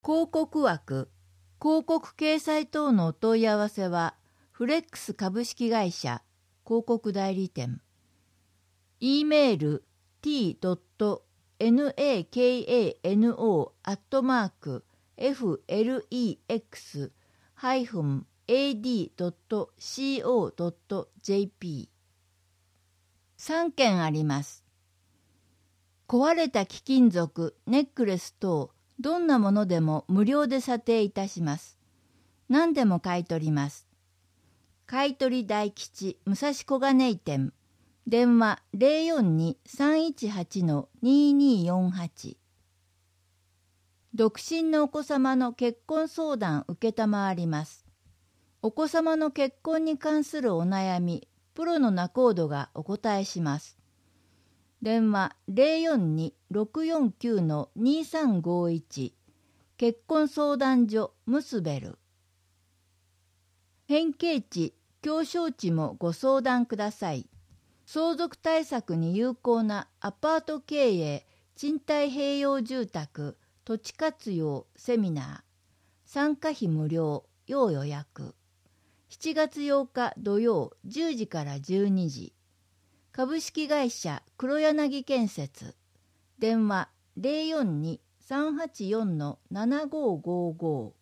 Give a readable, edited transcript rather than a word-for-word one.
広告枠、広告掲載等のお問い合わせは、フレックス株式会社広告代理店。e メール t.nakano@flex-ad.co.jp。 3件あります。壊れた貴金属、ネックレス等、どんなものでも無料で査定いたします。何でも買い取ります。買取大吉武蔵小金井店。電話042-318-2248。独身のお子様の結婚相談受けたまわります。お子様の結婚に関するお悩み、プロの仲人がお答えします。電話042-649-2351。結婚相談所ムスベル。変形地、狭小地もご相談ください。相続対策に有効なアパート経営、賃貸併用住宅、土地活用セミナー。参加費無料、要予約。7月8日土曜10時から12時。株式会社黒柳建設。電話042-384-7555。